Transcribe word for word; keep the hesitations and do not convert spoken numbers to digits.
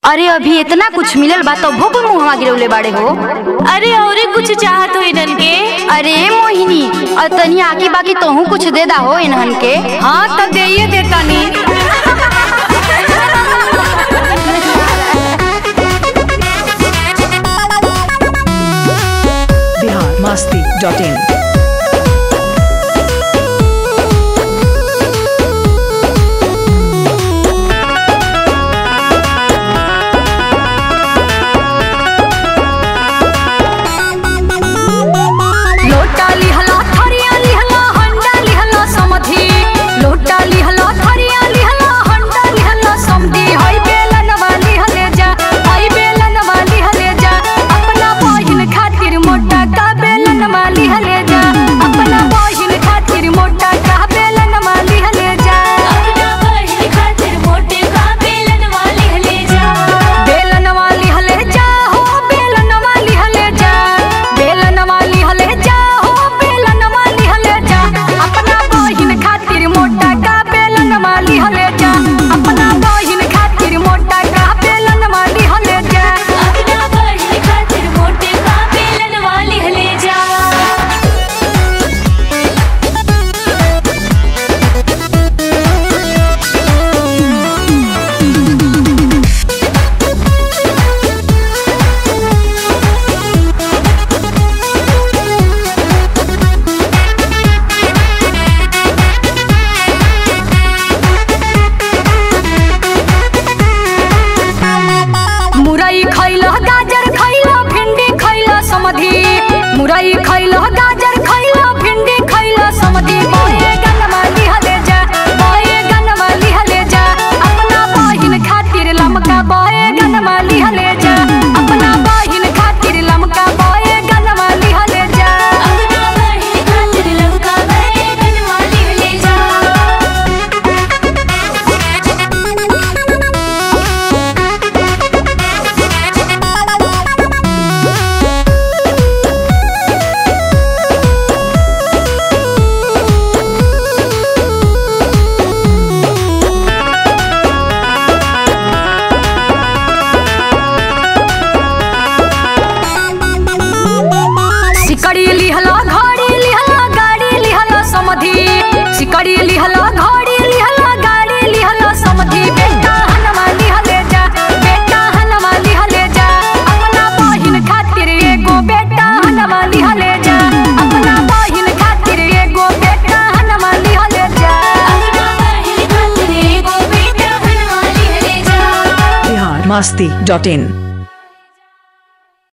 अरे अभी इतना कुछ मिलल बा तो भूख मुहवा गिरौले बाड़े हो। अरे और कुछ चाहत हो इनन के? अरे मोहिनी तनी आकी बाकी तोहू कुछ दे दा हो इन्हन के। हाँ तो दे देता नी। Bihar Masti dot in. मुरई खैलो गाजर खैलो भिंडी खैलो समधी बोए गनमा लिहले जा बोए गनमा लिहले जा अपना बहिन खातिर लमका बोए गनमा लिहले जा अपना बहिन खातिर लमका बोए गनमा लिहले जा अपना बहिन खातिर लमका बोए गनमा लिहले जा। सिकड़ी लिहला घड़ी लिहला गाड़ी लिहला समधी सिकड़ी लिहला घड़ी लिहला गाड़ी लिहला समधी बेटा हनमा लिहले जा बेटा हनमा लिहले जा अपना बहिन खातिर एगो बेटा हनमा लिहले जा अपना बहिन खातिर एगो बेटा हनमा लिहले जा अपना बहिन खातिर एगो बेटा हनमा लिहले जा। बिहार मस्ती डॉट इन।